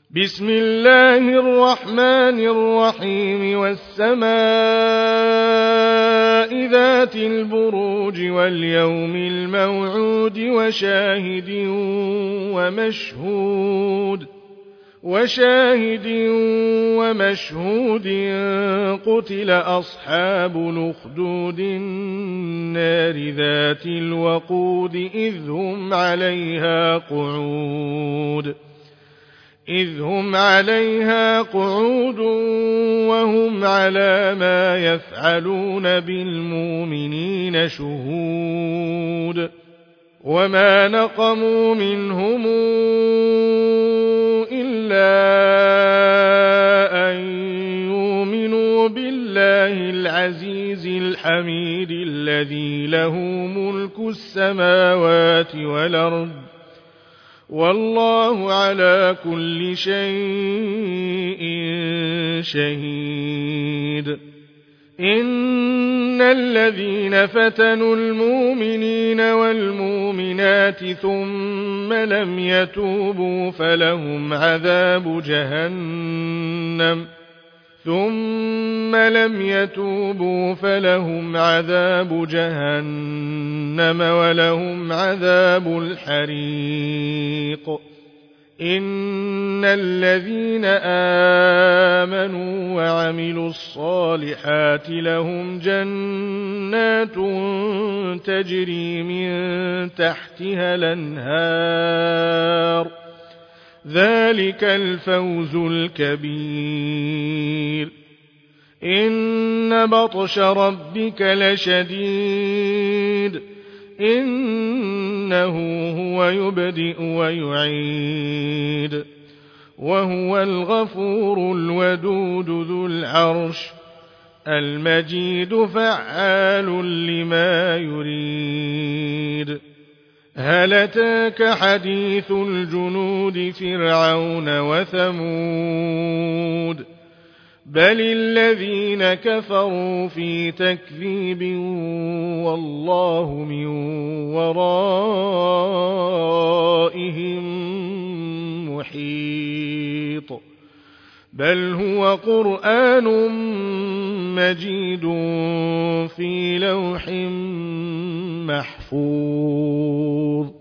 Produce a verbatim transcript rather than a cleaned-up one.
بسم الله الرحمن الرحيم والسماء ذات البروج واليوم الموعود وشاهد ومشهود وشاهد ومشهود قتل أصحاب الأخدود النار ذات الوقود إذ هم عليها قعود إذ هم عليها قعود وهم على ما يفعلون بالمؤمنين شهود وما نقموا منهم إلا أن يؤمنوا بالله العزيز الحميد الذي له ملك السماوات والأرض والله على كل شيء شهيد. إن الذين فتنوا المؤمنين والمؤمنات ثم لم يتوبوا فلهم عذاب جهنم ثم لم يتوبوا فلهم عذاب جهنم ولهم عذاب الحريق. إن الذين آمنوا وعملوا الصالحات لهم جنات تجري من تحتها الأنهار ذلك الفوز الكبير. إن بطش ربك لشديد إنه هو يبدئ ويعيد وهو الغفور الودود ذو العرش المجيد فعال لما يريد. هل أتاك حديث الجنود فرعون وثمود بل الذين كفروا في تكذيب والله من ورائهم محيط. بل هو قرآن مجيد في لوح محفوظ.